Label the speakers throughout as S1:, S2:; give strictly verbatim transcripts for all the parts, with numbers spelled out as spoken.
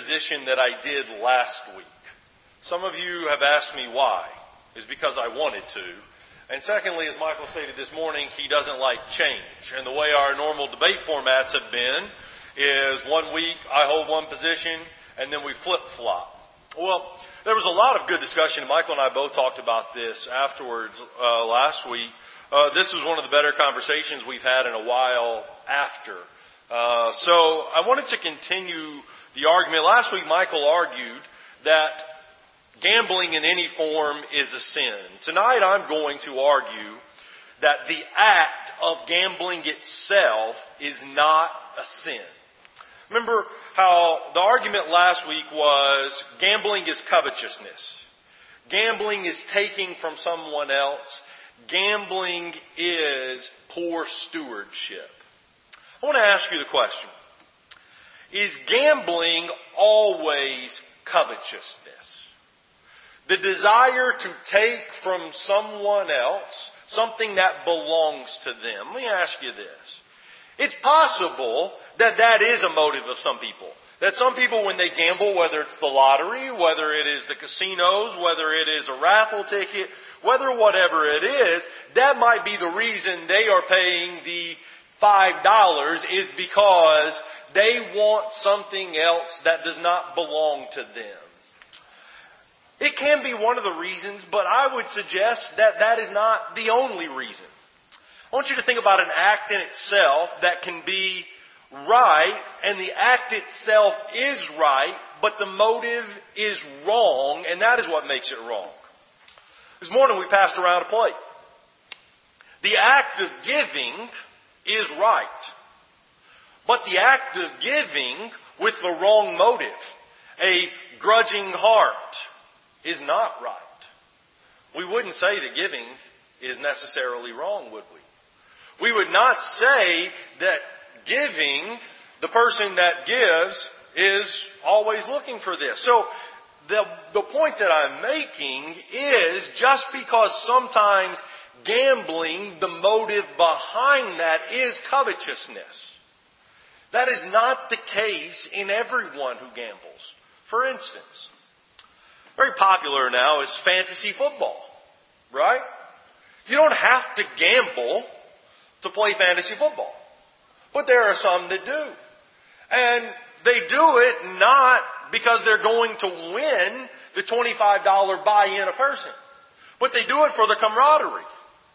S1: position that I did last week. Some of you have asked me why. It's because I wanted to. And secondly, as Michael stated this morning, he doesn't like change. And the way our normal debate formats have been is one week I hold one position and then we flip-flop. Well, there was a lot of good discussion. Michael and I both talked about this afterwards uh, last week. Uh, this was one of the better conversations we've had in a while after. Uh, so I wanted to continue the argument. Last week Michael argued that gambling in any form is a sin. Tonight I'm going to argue that the act of gambling itself is not a sin. Remember how the argument last week was gambling is covetousness. Gambling is taking from someone else. Gambling is poor stewardship. I want to ask you the question. Is gambling always covetousness? The desire to take from someone else something that belongs to them. Let me ask you this. It's possible that that is a motive of some people. That some people, when they gamble, whether it's the lottery, whether it is the casinos, whether it is a raffle ticket, whether whatever it is, that might be the reason they are paying the five dollars is because they want something else that does not belong to them. It can be one of the reasons, but I would suggest that that is not the only reason. I want you to think about an act in itself that can be right, and the act itself is right, but the motive is wrong, and that is what makes it wrong. This morning we passed around a plate. The act of giving is right, but the act of giving with the wrong motive, a grudging heart, is not right. We wouldn't say that giving is necessarily wrong, would we? We would not say that giving, the person that gives, is always looking for this. So the, the point that I'm making is just because sometimes gambling, the motive behind that is covetousness, that is not the case in everyone who gambles. For instance, very popular now is fantasy football, right? You don't have to gamble to play fantasy football. But there are some that do. And they do it not because they're going to win the twenty-five dollars buy-in a person. But they do it for the camaraderie.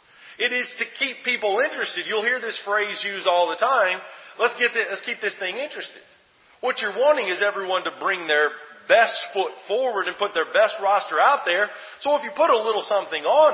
S1: It is to keep people interested. You'll hear this phrase used all the time. Let's get this, let's keep this thing interested. What you're wanting is everyone to bring their best foot forward and put their best roster out there. So if you put a little something on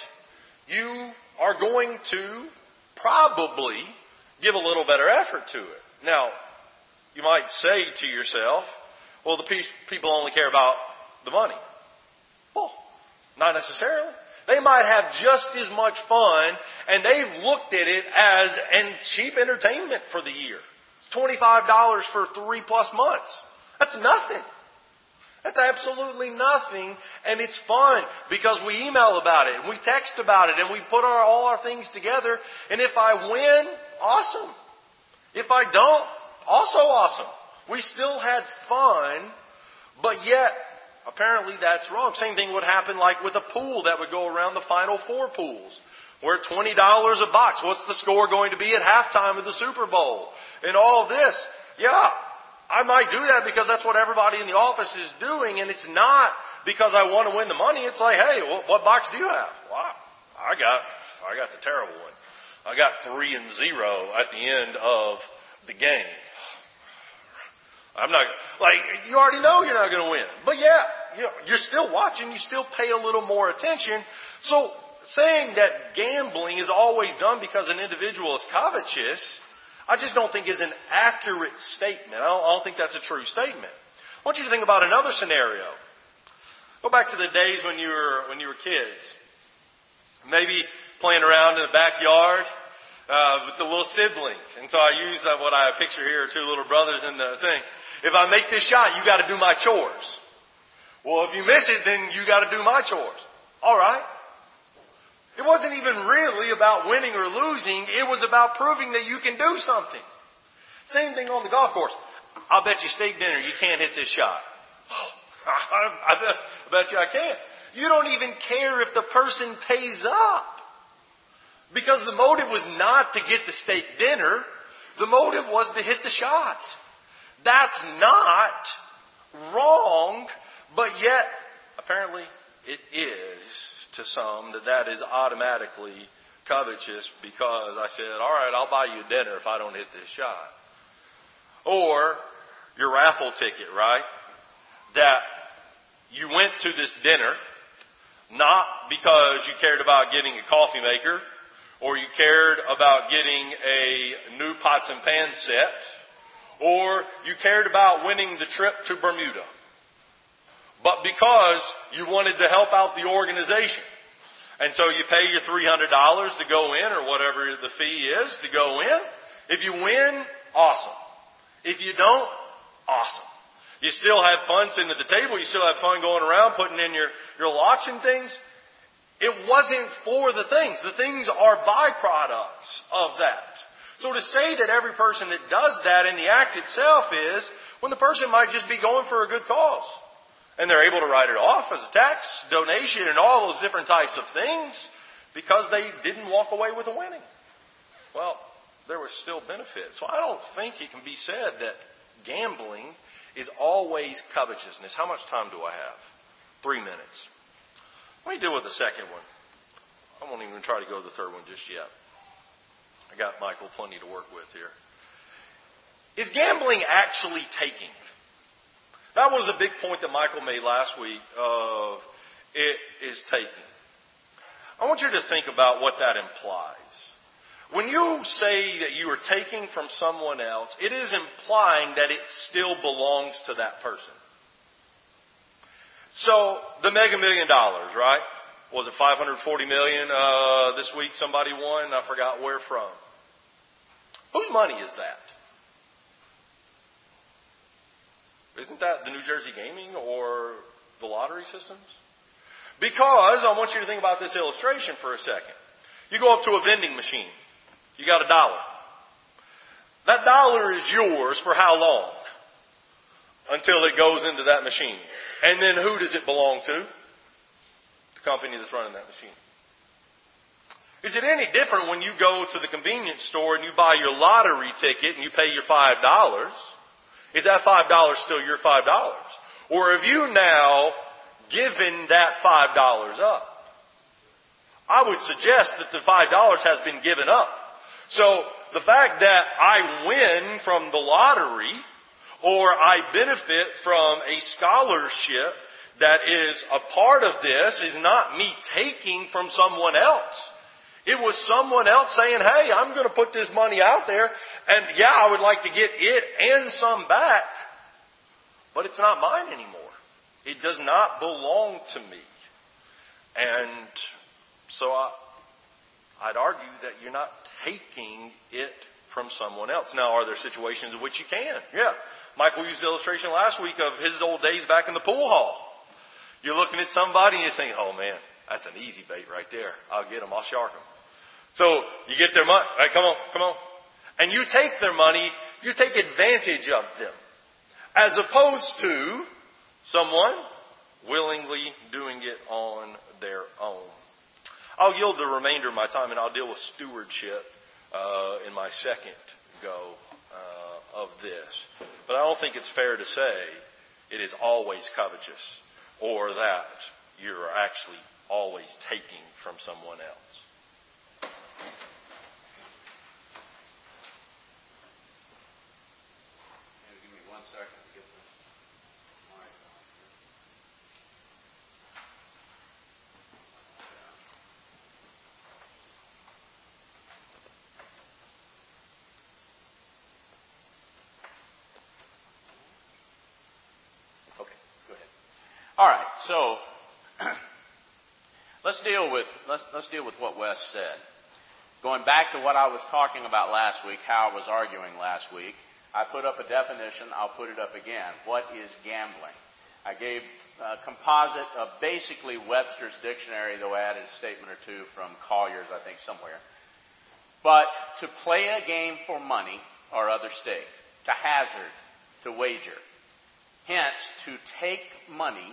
S1: it, you are going to probably give a little better effort to it. Now, you might say to yourself, well, the pe- people only care about the money. Well, not necessarily. They might have just as much fun, and they've looked at it as an cheap entertainment for the year. It's twenty-five dollars for three plus months. That's nothing. That's absolutely nothing, and it's fun because we email about it, and we text about it, and we put our, all our things together, and if I win, awesome. If I don't, also awesome. We still had fun, but yet, apparently that's wrong. Same thing would happen like with a pool that would go around the Final Four pools. We're at twenty dollars a box. What's the score going to be at halftime of the Super Bowl? And all of this. Yeah. I might do that because that's what everybody in the office is doing, and it's not because I want to win the money. It's like, hey, what, what box do you have? Well, I got, I got the terrible one. I got three and zero at the end of the game. I'm not, like, you already know you're not going to win. But yeah, you know, you're still watching. You still pay a little more attention. So saying that gambling is always done because an individual is covetous, I just don't think is an accurate statement. I don't, I don't think that's a true statement. I want you to think about another scenario. Go back to the days when you were when you were kids. Maybe playing around in the backyard uh, with the little sibling. And so I use uh, what I picture here, two little brothers in the thing. If I make this shot, you got to do my chores. Well, if you miss it, then you got to do my chores. All right. It wasn't even really about winning or losing. It was about proving that you can do something. Same thing on the golf course. I'll bet you steak dinner you can't hit this shot. I, I, bet, I bet you I can't. You don't even care if the person pays up. Because the motive was not to get the steak dinner. The motive was to hit the shot. That's not wrong, but yet, apparently, it is to some that that is automatically covetous because I said, all right, I'll buy you dinner if I don't hit this shot. Or your raffle ticket, right? That you went to this dinner not because you cared about getting a coffee maker or you cared about getting a new pots and pans set or you cared about winning the trip to Bermuda. But because you wanted to help out the organization. And so you pay your three hundred dollars to go in or whatever the fee is to go in. If you win, awesome. If you don't, awesome. You still have fun sitting at the table. You still have fun going around putting in your, your locks and things. It wasn't for the things. The things are byproducts of that. So to say that every person that does that in the act itself is when the person might just be going for a good cause. And they're able to write it off as a tax donation and all those different types of things because they didn't walk away with a winning. Well, there was still benefit. So I don't think it can be said that gambling is always covetousness. How much time do I have? Three minutes. Let me deal with the second one. I won't even try to go to the third one just yet. I got Michael plenty to work with here. Is gambling actually taking? That was a big point that Michael made last week of it is taking. I want you to think about what that implies. When you say that you are taking from someone else, it is implying that it still belongs to that person. So, the mega million dollars, right? Was it five hundred forty million dollars uh, this week somebody won? I forgot where from. Whose money is that? Isn't that the New Jersey Gaming or the lottery systems? Because I want you to think about this illustration for a second. You go up to a vending machine. You got a dollar. That dollar is yours for how long? Until it goes into that machine. And then who does it belong to? The company that's running that machine. Is it any different when you go to the convenience store and you buy your lottery ticket and you pay your five dollars? Is that five dollars still your five dollars? Or have you now given that five dollars up? I would suggest that the five dollars has been given up. So the fact that I win from the lottery or I benefit from a scholarship that is a part of this is not me taking from someone else. It was someone else saying, hey, I'm going to put this money out there, and yeah, I would like to get it and some back, but it's not mine anymore. It does not belong to me. And so I, I'd argue that you're not taking it from someone else. Now, are there situations in which you can? Yeah. Michael used the illustration last week of his old days back in the pool hall. You're looking at somebody and you think, oh man, that's an easy bait right there. I'll get them. I'll shark them. So you get their money. All right, come on, come on. And you take their money. You take advantage of them. As opposed to someone willingly doing it on their own. I'll yield the remainder of my time and I'll deal with stewardship uh, in my second go uh, of this. But I don't think it's fair to say it is always covetous or that you're actually always taking from someone else.
S2: Give me one second to get the mic on here. Okay, go ahead. All right, so let's deal with let's let's deal with what Wes said. Going back to what I was talking about last week, how I was arguing last week, I put up a definition. I'll put it up again. What is gambling? I gave a composite of basically Webster's dictionary, though I added a statement or two from Collier's, I think, somewhere. But to play a game for money or other stake, to hazard, to wager. Hence, to take money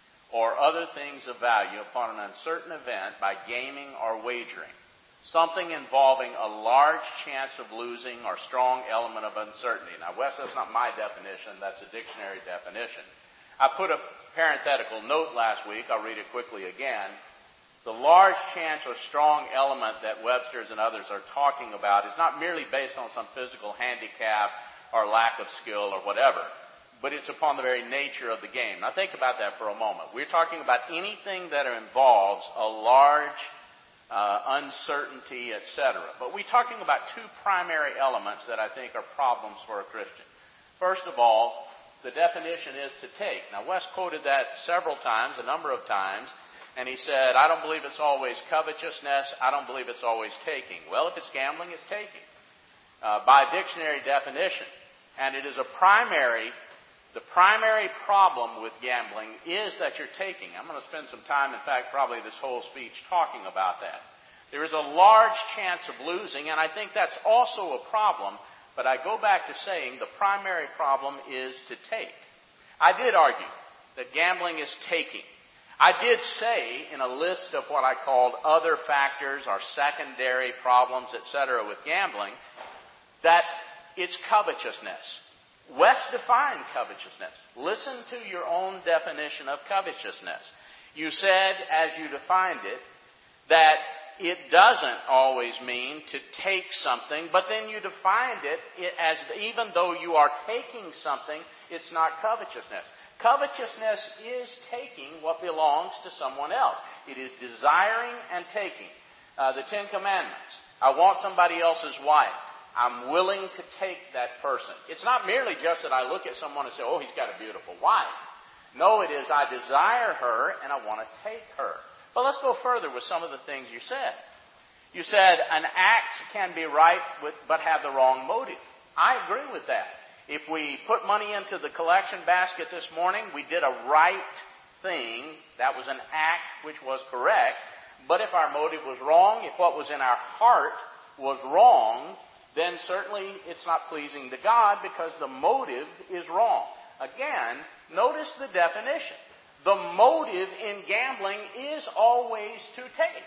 S2: or other things of value upon an uncertain event by gaming or wagering. Something involving a large chance of losing or strong element of uncertainty. Now, Wes, that's not my definition. That's a dictionary definition. I put a parenthetical note last week. I'll read it quickly again. The large chance or strong element that Webster's and others are talking about is not merely based on some physical handicap or lack of skill or whatever, but it's upon the very nature of the game. Now, think about that for a moment. We're talking about anything that involves a large uh, uncertainty, et cetera. But we're talking about two primary elements that I think are problems for a Christian. First of all, the definition is to take. Now, Wes quoted that several times, a number of times, and he said, I don't believe it's always covetousness. I don't believe it's always taking. Well, if it's gambling, it's taking. Uh, by dictionary definition. And it is a primary, the primary problem with gambling is that you're taking. I'm going to spend some time, in fact, probably this whole speech talking about that. There is a large chance of losing, and I think that's also a problem. But I go back to saying the primary problem is to take. I did argue that gambling is taking. I did say in a list of what I called other factors or secondary problems, et cetera, with gambling, that it's covetousness. Wes defined covetousness. Listen to your own definition of covetousness. You said, as you defined it, that it doesn't always mean to take something, but then you defined it as even though you are taking something, it's not covetousness. Covetousness is taking what belongs to someone else. It is desiring and taking. Uh, the Ten Commandments. I want somebody else's wife. I'm willing to take that person. It's not merely just that I look at someone and say, oh, he's got a beautiful wife. No, it is I desire her and I want to take her. But let's go further with some of the things you said. You said an act can be right with, but have the wrong motive. I agree with that. If we put money into the collection basket this morning, we did a right thing. That was an act which was correct. But if our motive was wrong, if what was in our heart was wrong, then certainly it's not pleasing to God because the motive is wrong. Again, notice the definition. The motive in gambling is always to take.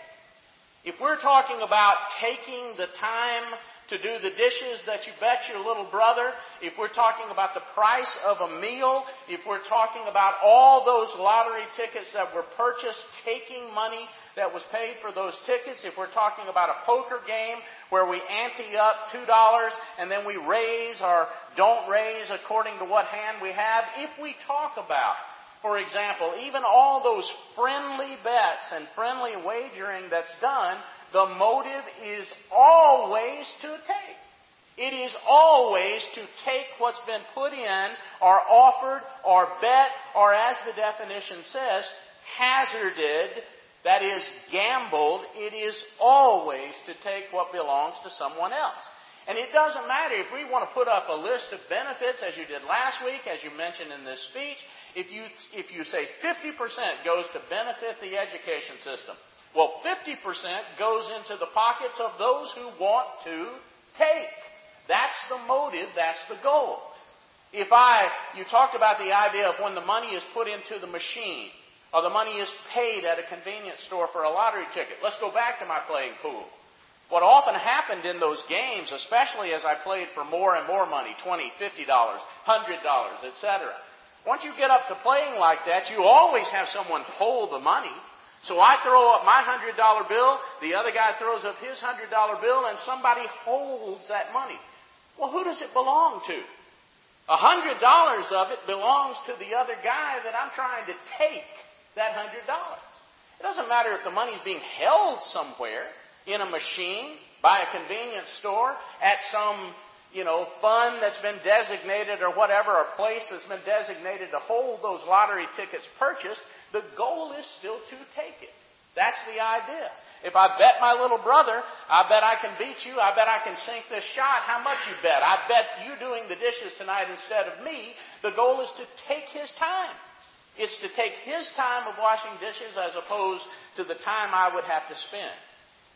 S2: If we're talking about taking the time to do the dishes that you bet your little brother, if we're talking about the price of a meal, if we're talking about all those lottery tickets that were purchased, taking money that was paid for those tickets, if we're talking about a poker game where we ante up two dollars and then we raise or don't raise according to what hand we have, if we talk about, for example, even all those friendly bets and friendly wagering that's done, the motive is always to take. It is always to take what's been put in or offered or bet or, as the definition says, hazarded, that is, gambled. It is always to take what belongs to someone else. And it doesn't matter if we want to put up a list of benefits, as you did last week, as you mentioned in this speech. If you, if you say fifty percent goes to benefit the education system, well, fifty percent goes into the pockets of those who want to take. That's the motive. That's the goal. If I, you talked about the idea of when the money is put into the machine or the money is paid at a convenience store for a lottery ticket. Let's go back to my playing pool. What often happened in those games, especially as I played for more and more money, twenty dollars, fifty dollars, one hundred dollars, et cetera. Once you get up to playing like that, you always have someone hold the money. So I throw up my one hundred dollar bill, the other guy throws up his one hundred dollar bill, and somebody holds that money. Well, who does it belong to? one hundred dollars of it belongs to the other guy that I'm trying to take that one hundred dollars. It doesn't matter if the money is being held somewhere in a machine, by a convenience store, at some, you know, fund that's been designated or whatever, or place that's been designated to hold those lottery tickets purchased. The goal is still to take it. That's the idea. If I bet my little brother, I bet I can beat you, I bet I can sink this shot. How much you bet? I bet you doing the dishes tonight instead of me. The goal is to take his time. It's to take his time of washing dishes as opposed to the time I would have to spend.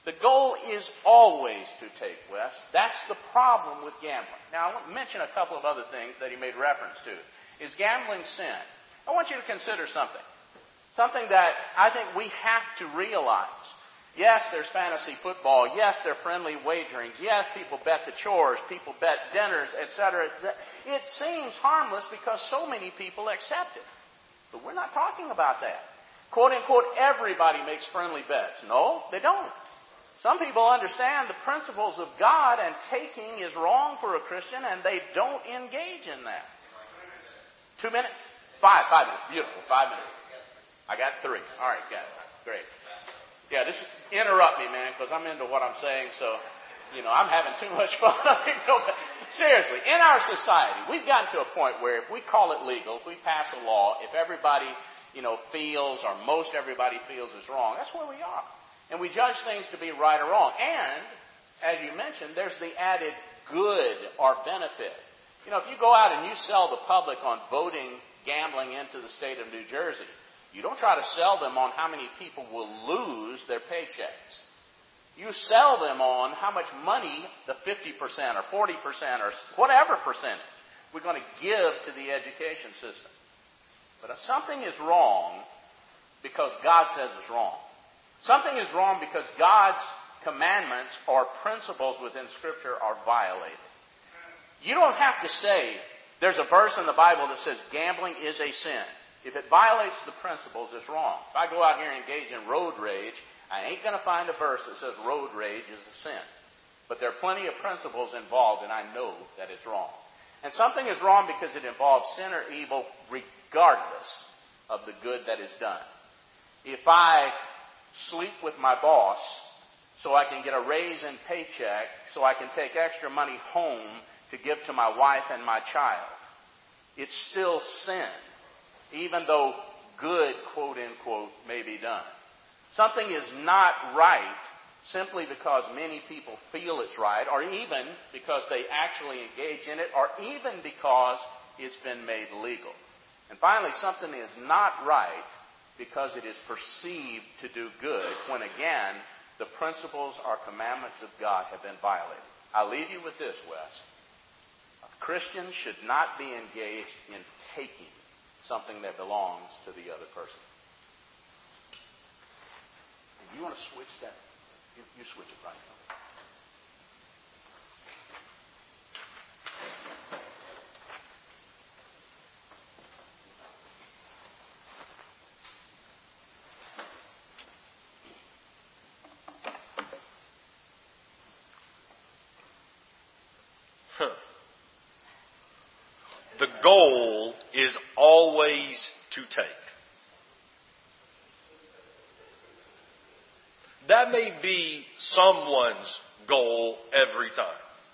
S2: The goal is always to take, Wes. That's the problem with gambling. Now, I want to mention a couple of other things that he made reference to. Is gambling sin? I want you to consider something. Something that I think we have to realize. Yes, there's fantasy football. Yes, there are friendly wagerings. Yes, people bet the chores. People bet dinners, et cetera. It seems harmless because so many people accept it. But we're not talking about that. Quote, unquote, everybody makes friendly bets. No, they don't. Some people understand the principles of God, and taking is wrong for a Christian, and they don't engage in that. Two minutes? Five. Five minutes. Beautiful. Five minutes. I got three. All right, got it. Great. Yeah, this is, interrupt me, man, because I'm into what I'm saying, so, you know, I'm having too much fun. Seriously, in our society, we've gotten to a point where if we call it legal, if we pass a law, if everybody, you know, feels, or most everybody feels is wrong, that's where we are. And we judge things to be right or wrong. And, as you mentioned, there's the added good or benefit. You know, if you go out and you sell the public on voting gambling into the state of New Jersey, you don't try to sell them on how many people will lose their paychecks. You sell them on how much money, the fifty percent or forty percent or whatever percentage, we're going to give to the education system. But if something is wrong because God says it's wrong. Something is wrong because God's commandments or principles within Scripture are violated. You don't have to say, there's a verse in the Bible that says gambling is a sin. If it violates the principles, it's wrong. If I go out here and engage in road rage, I ain't going to find a verse that says road rage is a sin. But there are plenty of principles involved, and I know that it's wrong. And something is wrong because it involves sin or evil regardless of the good that is done. If I sleep with my boss so I can get a raise in paycheck, so I can take extra money home to give to my wife and my child, it's still sin, even though good, quote unquote, may be done. Something is not right simply because many people feel it's right, or even because they actually engage in it, or even because it's been made legal. And finally, something is not right because it is perceived to do good, when again, the principles or commandments of God have been violated. I'll leave you with this, Wes. A Christian should not be engaged in taking something that belongs to the other person. If you want to switch that, you, you switch it right now.
S1: The goal is always to take. That may be someone's goal every time.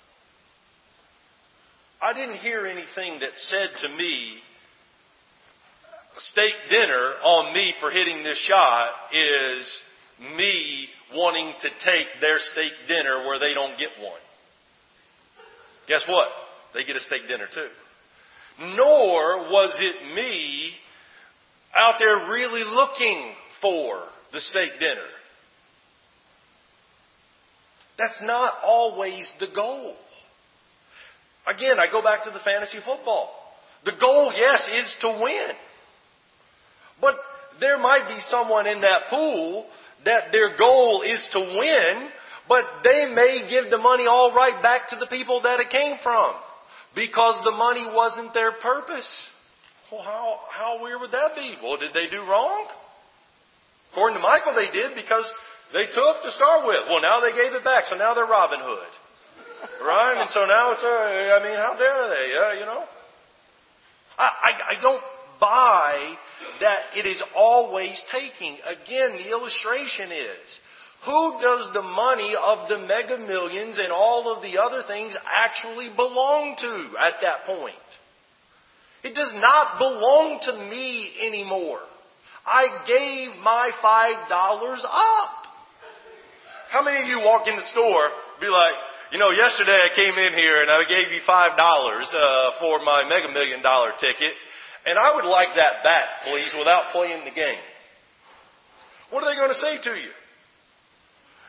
S1: I didn't hear anything that said to me, steak dinner on me for hitting this shot is me wanting to take their steak dinner where they don't get one. Guess what? They get a steak dinner too. Nor was it me out there really looking for the steak dinner. That's not always the goal. Again, I go back to the fantasy football. The goal, yes, is to win. But there might be someone in that pool that their goal is to win, but they may give the money all right back to the people that it came from, because the money wasn't their purpose. Well, how, how weird would that be? Well, did they do wrong? According to Michael, they did, because they took to start with. Well, now they gave it back, so now they're Robin Hood. Right? And so now it's, uh, I mean, how dare they, uh, you know? I, I, I don't buy that it is always taking. Again, the illustration is, who does the money of the mega millions and all of the other things actually belong to at that point? It does not belong to me anymore. I gave my five dollars up. How many of you walk in the store and be like, you know, yesterday I came in here and I gave you five dollars uh, for my mega million dollar ticket, and I would like that back, please, without playing the game. What are they going to say to you?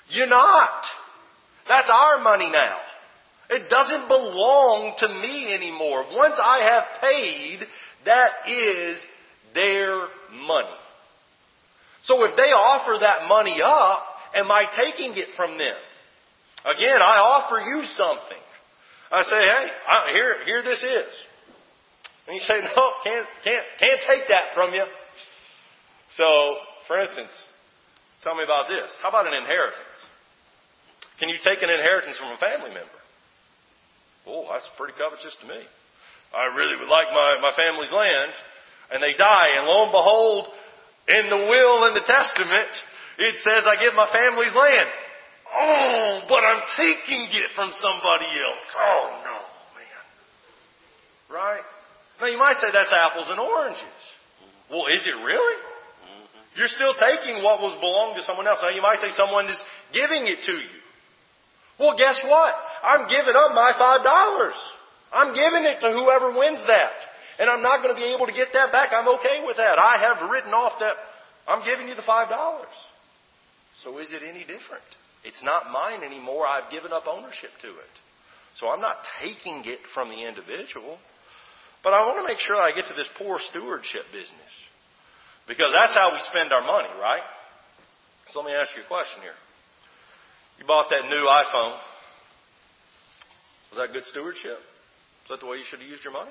S3: You're not. That's our money now. It doesn't belong to me anymore. Once I have paid, that is their money. So if they offer that money up, am I taking it from them? Again, I offer you something. I say, hey, I, here, here this is. And you say, no, can't, can't, can't take that from you. So, for instance, tell me about this. How about an inheritance? Can you take an inheritance from a family member? Oh, that's pretty covetous to me. I really would like my, my family's land. And they die. And lo and behold, in the will and the testament, it says I give my family's land. Oh, but I'm taking it from somebody else. Oh, no, man. Right? Now, you might say that's apples and oranges. Well, is it really? You're still taking what was belonged to someone else. Now, you might say someone is giving it to you. Well, guess what? I'm giving up my five dollars. I'm giving it to whoever wins that. And I'm not going to be able to get that back. I'm okay with that. I have written off that I'm giving you the five dollars. So is it any different? It's not mine anymore. I've given up ownership to it. So I'm not taking it from the individual. But I want to make sure I get to this poor stewardship business. Because that's how we spend our money, right? So let me ask you a question here. You bought that new iPhone. Was that good stewardship? Is that the way you should have used your money?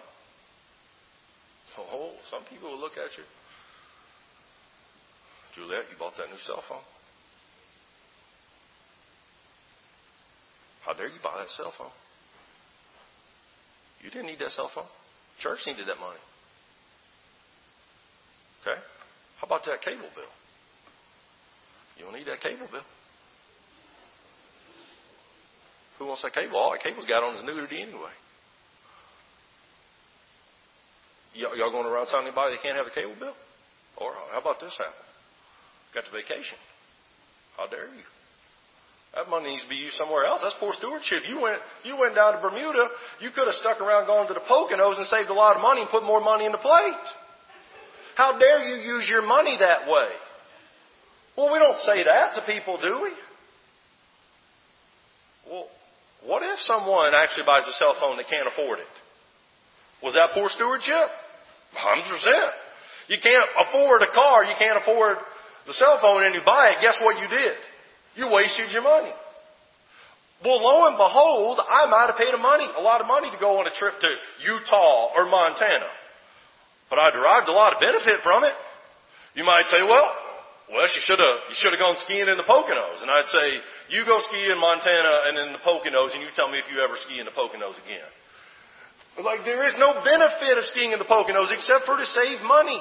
S3: Oh, some people will look at you. Juliet, you bought that new cell phone. How dare you buy that cell phone? You didn't need that cell phone. Church needed that money. Okay? How about that cable bill? You don't need that cable bill. Who wants that cable? All that cable's got on is nudity anyway. Y- y'all going around telling anybody they can't have a cable bill? Or how about this happen? Got to vacation. How dare you? That money needs to be used somewhere else. That's poor stewardship. You went, you went down to Bermuda. You could have stuck around going to the Poconos and saved a lot of money and put more money in the plate. How dare you use your money that way? Well, we don't say that to people, do we? Well, what if someone actually buys a cell phone that can't afford it? Was that poor stewardship? one hundred percent. You can't afford a car. You can't afford the cell phone and you buy it. Guess what you did? You wasted your money. Well, lo and behold, I might have paid a money, a lot of money to go on a trip to Utah or Montana. But I derived a lot of benefit from it. You might say, well, well, you should have you should have gone skiing in the Poconos. And I'd say, you go ski in Montana and in the Poconos, and you tell me if you ever ski in the Poconos again. Like, there is no benefit of skiing in the Poconos except for to save money.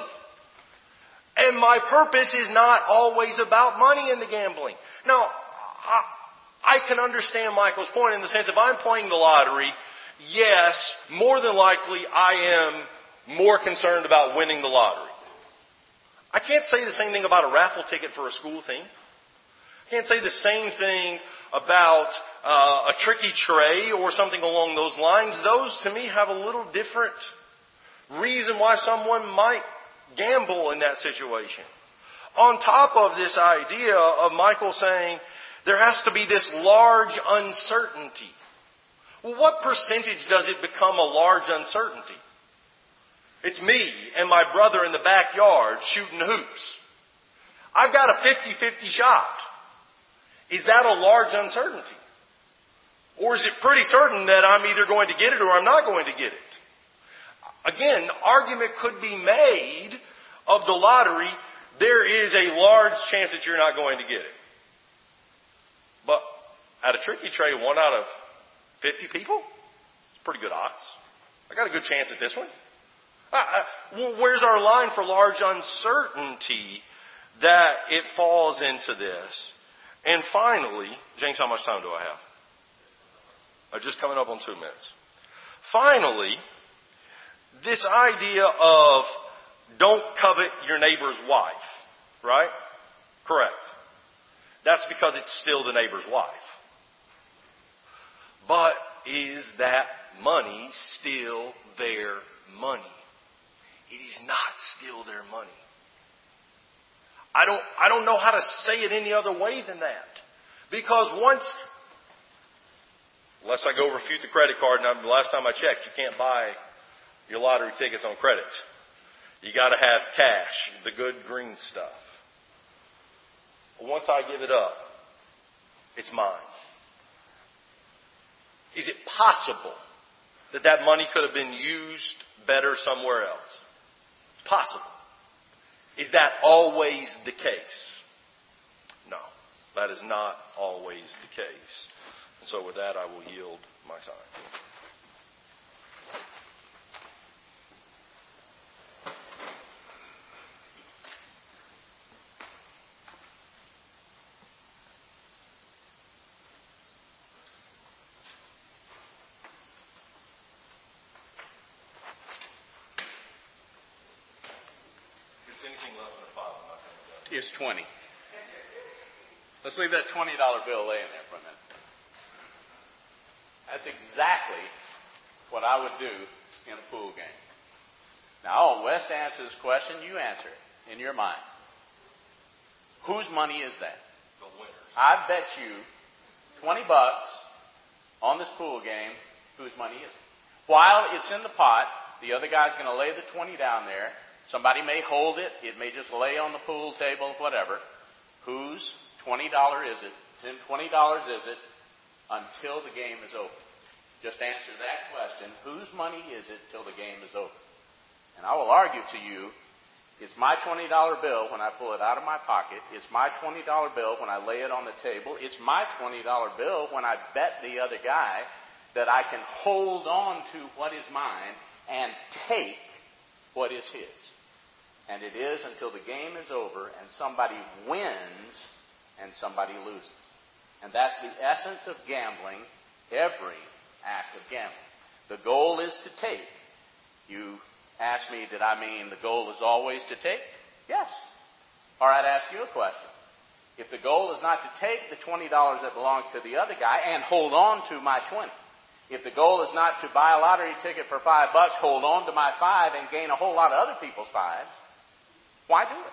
S3: And my purpose is not always about money in the gambling. Now, I, I can understand Michael's point in the sense if I'm playing the lottery, yes, more than likely I am more concerned about winning the lottery. I can't say the same thing about a raffle ticket for a school team. I can't say the same thing about uh, a tricky tray or something along those lines. Those, to me, have a little different reason why someone might gamble in that situation. On top of this idea of Michael saying there has to be this large uncertainty. Well, what percentage does it become a large uncertainty? It's me and my brother in the backyard shooting hoops. I've got a fifty-fifty shot. Is that a large uncertainty? Or is it pretty certain that I'm either going to get it or I'm not going to get it? Again, argument could be made of the lottery. There is a large chance that you're not going to get it. But at a tricky tray, one out of fifty people, it's pretty good odds. I got a good chance at this one. Uh, uh, where's our line for large uncertainty that it falls into this? And finally, James, how much time do I have? I'm just coming up on two minutes. Finally, this idea of don't covet your neighbor's wife, right? Correct. That's because it's still the neighbor's wife. But is that money still their money? It is not still their money. I don't, I don't know how to say it any other way than that. Because once, unless I go refute the credit card, and the last time I checked, you can't buy your lottery tickets on credit. You got to have cash, the good green stuff. Once I give it up, it's mine. Is it possible that that money could have been used better somewhere else? It's possible. Is that always the case? No, that is not always the case. And so with that, I will yield my time. Anything less than a five, I'm not going to go.
S2: Here's twenty. Let's leave that twenty dollar bill laying there for a minute. That's exactly what I would do in a pool game. Now, I'll West answer this question. You answer it in your mind. Whose money is that?
S3: The winners.
S2: I bet you twenty bucks on this pool game, whose money is it? While it's in the pot, the other guy's going to lay the twenty down there. Somebody may hold it. It may just lay on the pool table, whatever. Whose twenty dollars is it? twenty dollars is it until the game is over? Just answer that question. Whose money is it till the game is over? And I will argue to you, it's my twenty dollar bill when I pull it out of my pocket. It's my twenty dollar bill when I lay it on the table. It's my twenty dollar bill when I bet the other guy that I can hold on to what is mine and take what is his. And it is until the game is over and somebody wins and somebody loses. And that's the essence of gambling, every act of gambling. The goal is to take. You ask me, did I mean the goal is always to take? Yes. Or I'd ask you a question. If the goal is not to take the twenty dollars that belongs to the other guy and hold on to my twenty, if the goal is not to buy a lottery ticket for five bucks, hold on to my five and gain a whole lot of other people's fives, why do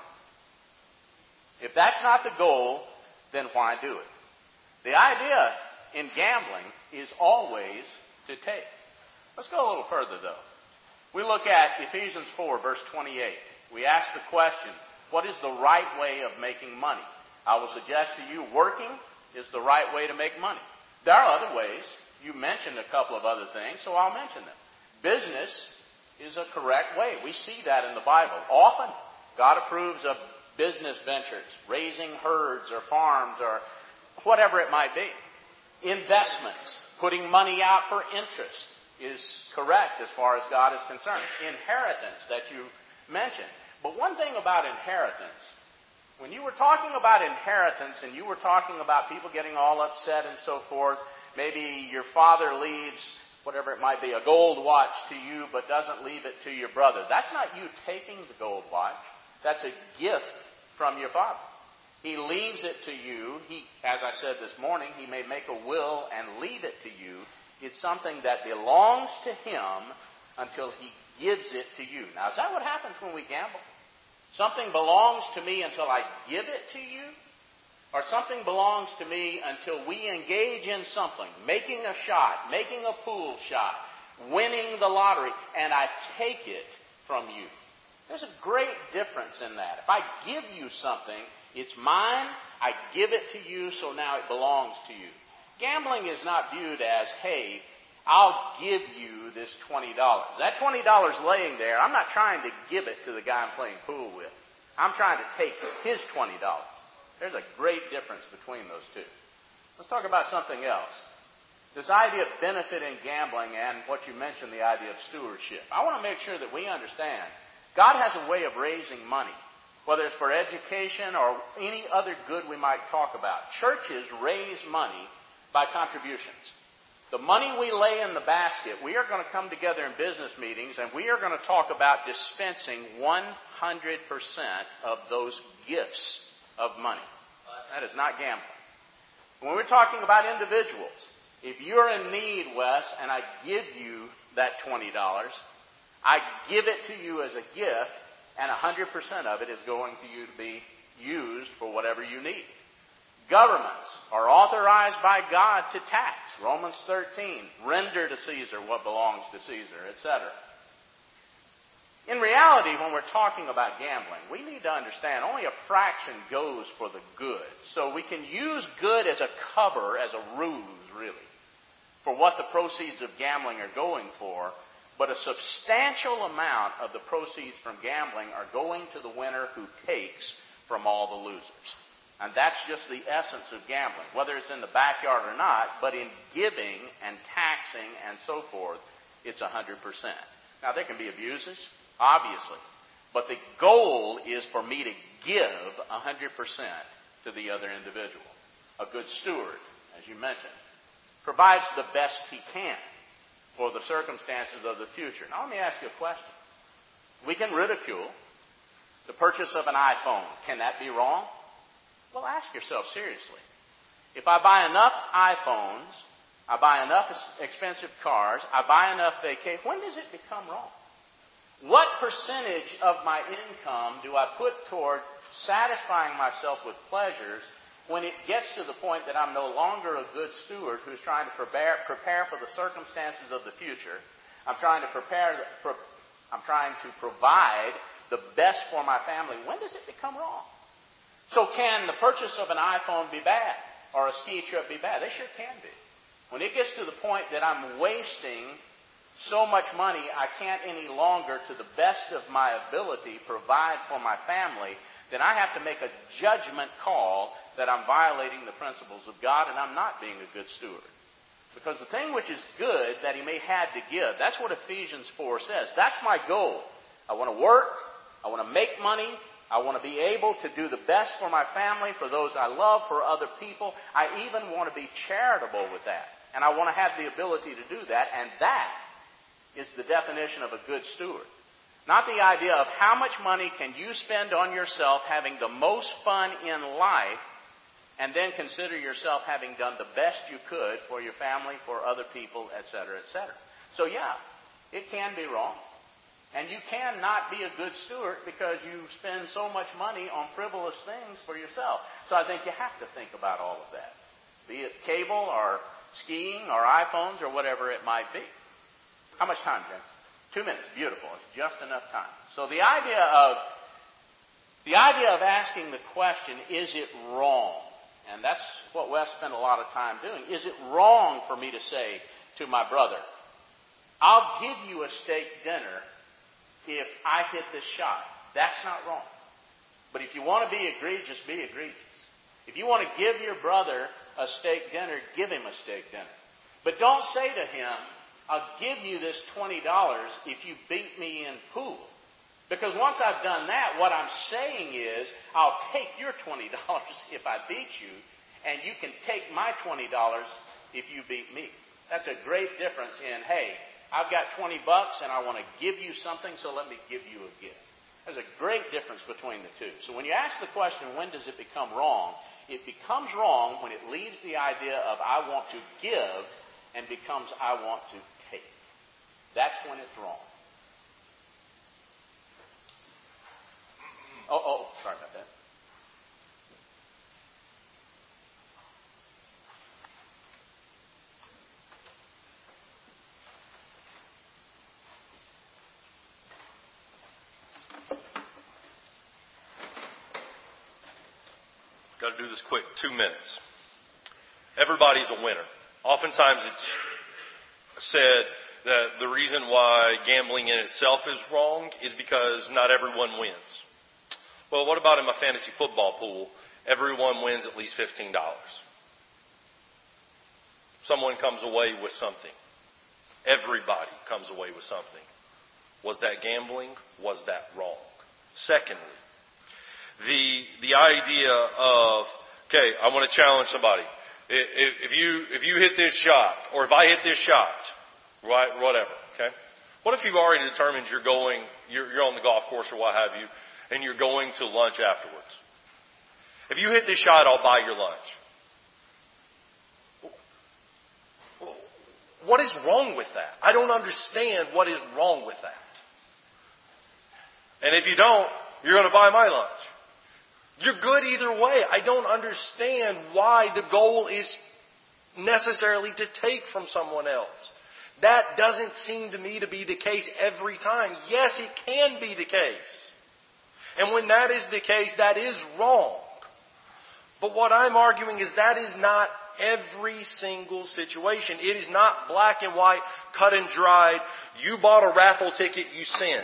S2: it? If that's not the goal, then why do it? The idea in gambling is always to take. Let's go a little further, though. We look at Ephesians four, verse twenty-eight. We ask the question, what is the right way of making money? I will suggest to you, working is the right way to make money. There are other ways. You mentioned a couple of other things, so I'll mention them. Business is a correct way. We see that in the Bible. Often, God approves of business ventures, raising herds or farms or whatever it might be. Investments, putting money out for interest is correct as far as God is concerned. Inheritance that you mentioned. But one thing about inheritance, when you were talking about inheritance and you were talking about people getting all upset and so forth, maybe your father leaves, whatever it might be, a gold watch to you but doesn't leave it to your brother. That's not you taking the gold watch. That's a gift from your father. He leaves it to you. He, as I said this morning, he may make a will and leave it to you. It's something that belongs to him until he gives it to you. Now, is that what happens when we gamble? Something belongs to me until I give it to you? Or something belongs to me until we engage in something, making a shot, making a pool shot, winning the lottery, and I take it from you. There's a great difference in that. If I give you something, it's mine, I give it to you, so now it belongs to you. Gambling is not viewed as, hey, I'll give you this twenty dollars. That twenty dollars laying there, I'm not trying to give it to the guy I'm playing pool with. I'm trying to take his twenty dollars. There's a great difference between those two. Let's talk about something else. This idea of benefit in gambling and what you mentioned, the idea of stewardship. I want to make sure that we understand God has a way of raising money, whether it's for education or any other good we might talk about. Churches raise money by contributions. The money we lay in the basket, we are going to come together in business meetings and we are going to talk about dispensing one hundred percent of those gifts of money. That is not gambling. When we're talking about individuals, if you're in need, Wes, and I give you that twenty dollars, I give it to you as a gift, and one hundred percent of it is going to you to be used for whatever you need. Governments are authorized by God to tax. Romans thirteen, render to Caesar what belongs to Caesar, et cetera. In reality, when we're talking about gambling, we need to understand only a fraction goes for the good. So we can use good as a cover, as a ruse, really, for what the proceeds of gambling are going for. But a substantial amount of the proceeds from gambling are going to the winner who takes from all the losers. And that's just the essence of gambling, whether it's in the backyard or not, but in giving and taxing and so forth, it's one hundred percent. Now, there can be abuses, obviously, but the goal is for me to give one hundred percent to the other individual. A good steward, as you mentioned, provides the best he can for the circumstances of the future. Now, let me ask you a question. We can ridicule the purchase of an iPhone. Can that be wrong? Well, ask yourself seriously. If I buy enough iPhones, I buy enough expensive cars, I buy enough vacations, when does it become wrong? What percentage of my income do I put toward satisfying myself with pleasures when it gets to the point that I'm no longer a good steward who's trying to prepare, prepare for the circumstances of the future? I'm trying to prepare, I'm trying to provide the best for my family. When does it become wrong? So can the purchase of an iPhone be bad? Or a ski trip be bad? They sure can be. When it gets to the point that I'm wasting so much money I can't any longer, to the best of my ability, provide for my family, then I have to make a judgment call that I'm violating the principles of God and I'm not being a good steward. Because the thing which is good that he may have to give, that's what Ephesians four says. That's my goal. I want to work. I want to make money. I want to be able to do the best for my family, for those I love, for other people. I even want to be charitable with that. And I want to have the ability to do that. And that is the definition of a good steward. Not the idea of how much money can you spend on yourself having the most fun in life, and then consider yourself having done the best you could for your family, for other people, et cetera, et cetera. So yeah, it can be wrong. And you cannot be a good steward because you spend so much money on frivolous things for yourself. So I think you have to think about all of that. Be it cable or skiing or iPhones or whatever it might be. How much time, James? Two minutes. Beautiful. It's just enough time. So the idea of the idea of asking the question, is it wrong? And that's what Wes spent a lot of time doing. Is it wrong for me to say to my brother, I'll give you a steak dinner if I hit this shot? That's not wrong. But if you want to be egregious, be egregious. If you want to give your brother a steak dinner, give him a steak dinner. But don't say to him, I'll give you this twenty dollars if you beat me in pool. Because once I've done that, what I'm saying is, I'll take your twenty dollars if I beat you, and you can take my twenty dollars if you beat me. That's a great difference in, hey, I've got twenty bucks and I want to give you something, so let me give you a gift. There's a great difference between the two. So when you ask the question, when does it become wrong? It becomes wrong when it leaves the idea of I want to give and becomes I want to take. That's when it's wrong. Oh, oh, sorry about that.
S3: Got to do this quick. Two minutes. Everybody's a winner. Oftentimes it's said that the reason why gambling in itself is wrong is because not everyone wins. Well, what about in my fantasy football pool? Everyone wins at least fifteen dollars. Someone comes away with something. Everybody comes away with something. Was that gambling? Was that wrong? Secondly, the the idea of, okay, I want to challenge somebody. If, if you if you hit this shot, or if I hit this shot, right, whatever, okay? What if you've already determined you're going, you're, you're on the golf course or what have you, and you're going to lunch afterwards? If you hit this shot, I'll buy your lunch. What is wrong with that? I don't understand what is wrong with that. And if you don't, you're going to buy my lunch. You're good either way. I don't understand why the goal is necessarily to take from someone else. That doesn't seem to me to be the case every time. Yes, it can be the case. And when that is the case, that is wrong. But what I'm arguing is that is not every single situation. It is not black and white, cut and dried. You bought a raffle ticket, you sinned.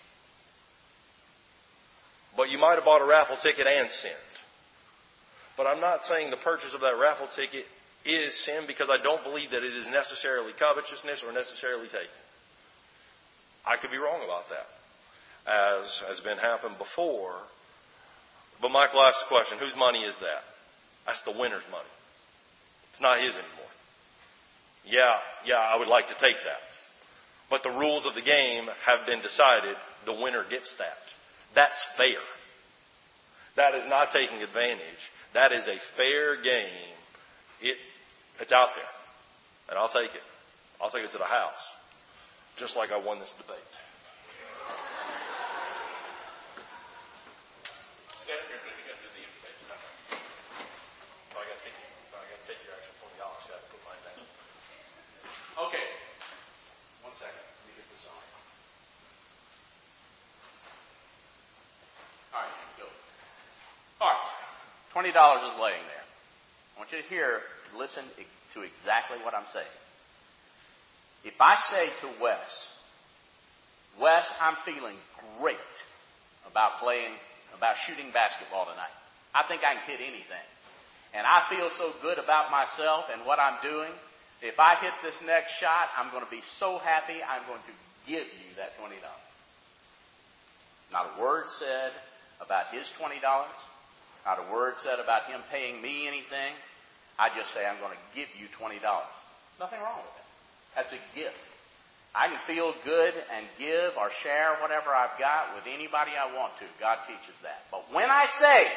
S3: But you might have bought a raffle ticket and sinned. But I'm not saying the purchase of that raffle ticket is sin, because I don't believe that it is necessarily covetousness or necessarily taken. I could be wrong about that, as has been happened before. But Michael asked the question, whose money is that? That's the winner's money. It's not his anymore. Yeah, yeah, I would like to take that. But the rules of the game have been decided. The winner gets that. That's fair. That is not taking advantage. That is a fair game. It, it's out there. And I'll take it. I'll take it to the house. Just like I won this debate.
S2: Okay. One second. Let me get this on. All right, go. All right. Twenty dollars is laying there. I want you to hear, listen to exactly what I'm saying. If I say to Wes, Wes, I'm feeling great about playing, about shooting basketball tonight. I think I can hit anything. And I feel so good about myself and what I'm doing. If I hit this next shot, I'm going to be so happy, I'm going to give you that twenty dollars. Not a word said about his twenty dollars. Not a word said about him paying me anything. I just say, I'm going to give you twenty dollars. Nothing wrong with that. That's a gift. I can feel good and give or share whatever I've got with anybody I want to. God teaches that. But when I say,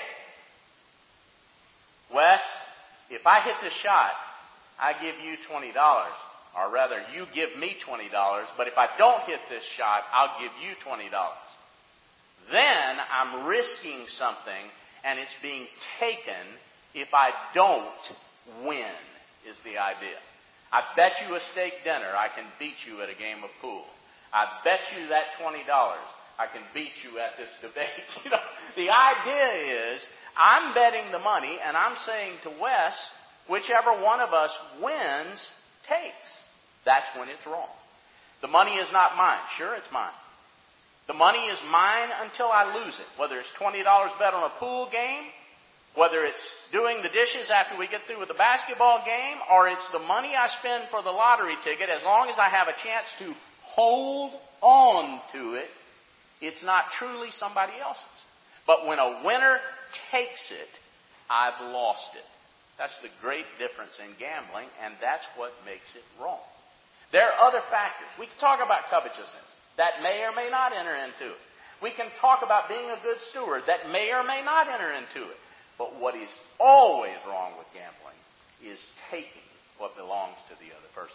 S2: Wes, if I hit this shot, I give you twenty dollars. Or rather, you give me twenty dollars. But if I don't hit this shot, I'll give you twenty dollars. Then I'm risking something, and it's being taken if I don't win, is the idea. I bet you a steak dinner, I can beat you at a game of pool. I bet you that twenty dollars, I can beat you at this debate. You know, the idea is, I'm betting the money, and I'm saying to Wes, whichever one of us wins, takes. That's when it's wrong. The money is not mine. Sure, it's mine. The money is mine until I lose it. Whether it's twenty dollars bet on a pool game, whether it's doing the dishes after we get through with the basketball game, or it's the money I spend for the lottery ticket, as long as I have a chance to hold on to it, it's not truly somebody else's. But when a winner takes it, I've lost it. That's the great difference in gambling, and that's what makes it wrong. There are other factors. We can talk about covetousness. That may or may not enter into it. We can talk about being a good steward. That may or may not enter into it. But what is always wrong with gambling is taking what belongs to the other person.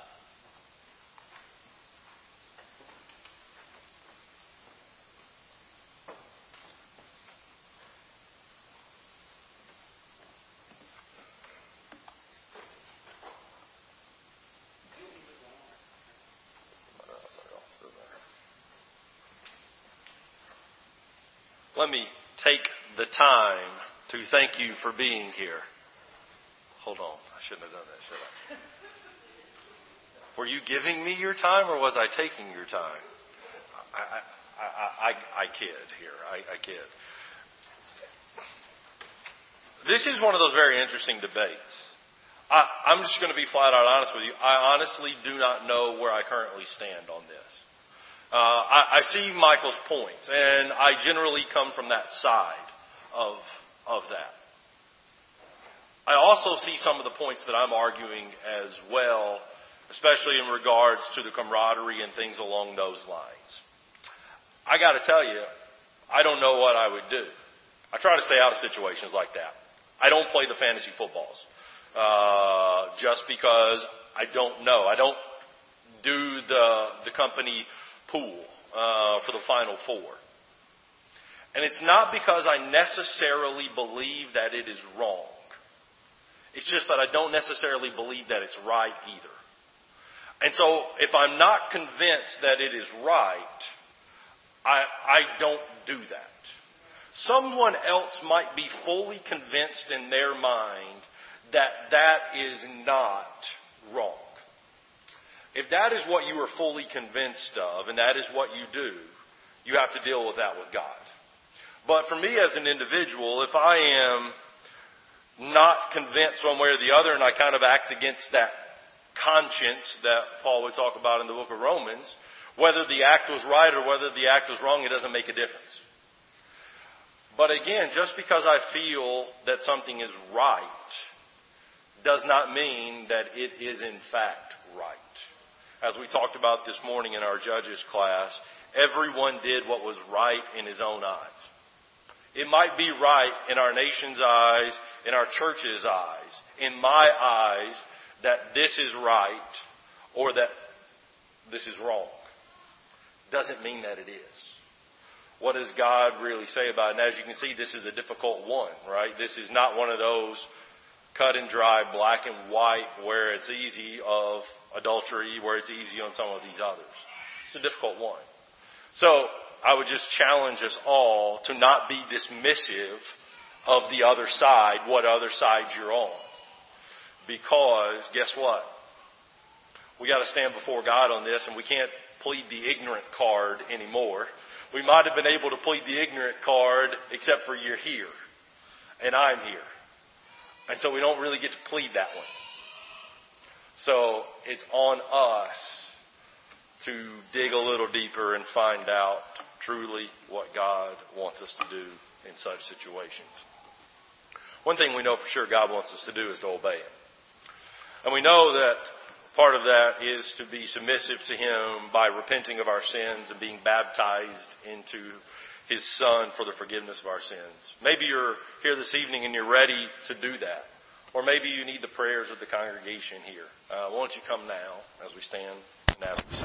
S3: Let me take the time to thank you for being here. Hold on. I shouldn't have done that, should I? Were you giving me your time, or was I taking your time? I, I, I, I kid here. I, I kid. This is one of those very interesting debates. I, I'm just going to be flat out honest with you. I honestly do not know where I currently stand on this. Uh, I, I see Michael's points, and I generally come from that side of, of that. I also see some of the points that I'm arguing as well, especially in regards to the camaraderie and things along those lines. I got to tell you, I don't know what I would do. I try to stay out of situations like that. I don't play the fantasy footballs uh, just because I don't know. I don't do the the company pool uh, for the Final Four. And it's not because I necessarily believe that it is wrong. It's just that I don't necessarily believe that it's right either. And so if I'm not convinced that it is right, I, I don't do that. Someone else might be fully convinced in their mind that that is not wrong. If that is what you are fully convinced of, and that is what you do, you have to deal with that with God. But for me as an individual, if I am not convinced one way or the other, and I kind of act against that conscience that Paul would talk about in the book of Romans, whether the act was right or whether the act was wrong, it doesn't make a difference. But again, just because I feel that something is right does not mean that it is in fact right. As we talked about this morning in our Judges class, everyone did what was right in his own eyes. It might be right in our nation's eyes, in our church's eyes, in my eyes, that this is right or that this is wrong. Doesn't mean that it is. What does God really say about it? And as you can see, this is a difficult one, right? This is not one of those cut and dry, black and white, where it's easy of adultery, where it's easy on some of these others. It's a difficult one. So I would just challenge us all to not be dismissive of the other side, what other side you're on. Because guess what? We got to stand before God on this, and we can't plead the ignorant card anymore. We might have been able to plead the ignorant card, except for you're here, and I'm here. And so we don't really get to plead that one. So it's on us to dig a little deeper and find out truly what God wants us to do in such situations. One thing we know for sure God wants us to do is to obey Him. And we know that part of that is to be submissive to Him by repenting of our sins and being baptized into His Son for the forgiveness of our sins. Maybe you're here this evening and you're ready to do that. Or maybe you need the prayers of the congregation here. Uh, why don't you come now as we stand and as we sing.